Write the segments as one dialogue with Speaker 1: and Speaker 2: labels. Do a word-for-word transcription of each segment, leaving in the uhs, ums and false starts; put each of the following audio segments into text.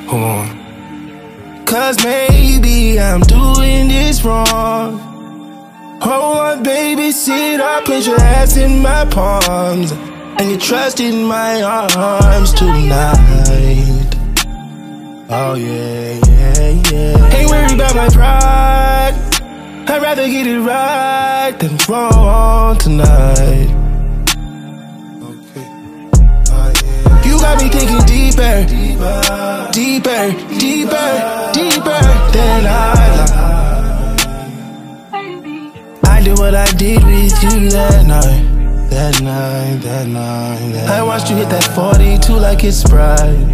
Speaker 1: Hold on. Cause maybe I'm doing this wrong. Hold on, baby, sit up, put your ass in my palms, and you trust in my arms tonight. Oh yeah, yeah, yeah. Ain't worried about my pride, I'd rather get it right than wrong tonight. You got me thinking deeper, deeper, deeper, deeper, deeper than I like. I did what I did with you that night, that night, that night. That I watched you hit that forty-two like it's Sprite.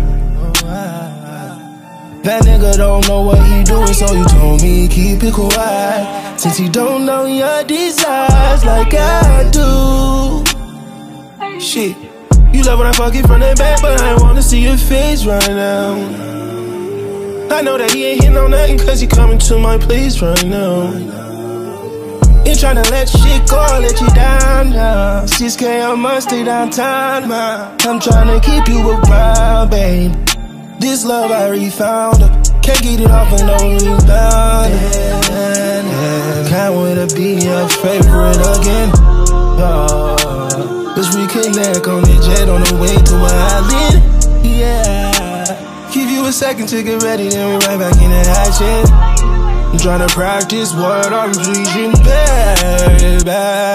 Speaker 1: That nigga don't know what he doing, so you told me keep it quiet. Since he don't know your desires like I do. Shit. You love when I fuck it from the back, but I wanna see your face right now. I know that he ain't hitting on nothing, cause he coming to my place right now. Ain't tryna let shit go, let you down now. six K a month, stay downtown, man. I'm tryna keep you around, babe. This love I refound, can't get it off of no rebound. Yeah, yeah. Can't wait to be your favorite again. Oh. Let's reconnect on the jet on the way to my island. Yeah. Give you a second to get ready, then we right back in the action. I'm tryna practice what I'm preaching, baby.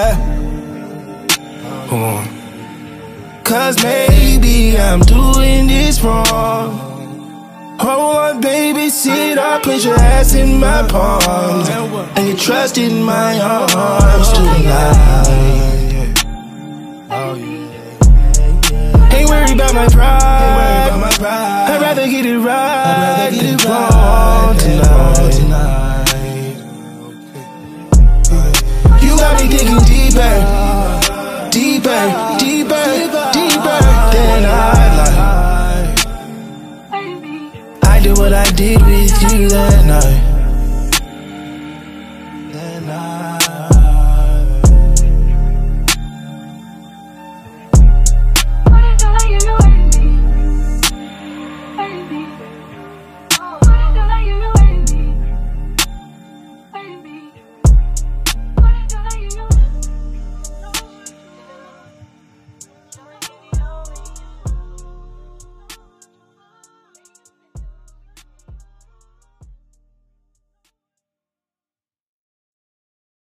Speaker 1: Hold on. Cause maybe I'm doing this wrong. Hold on, baby, sit up, put your ass in my palms, and you trust in my arms tonight. Ain't worried about my pride, I'd rather get it right than wrong tonight. You got me thinking deeper, deeper, deeper, deeper than I like. I did what I did with you that night.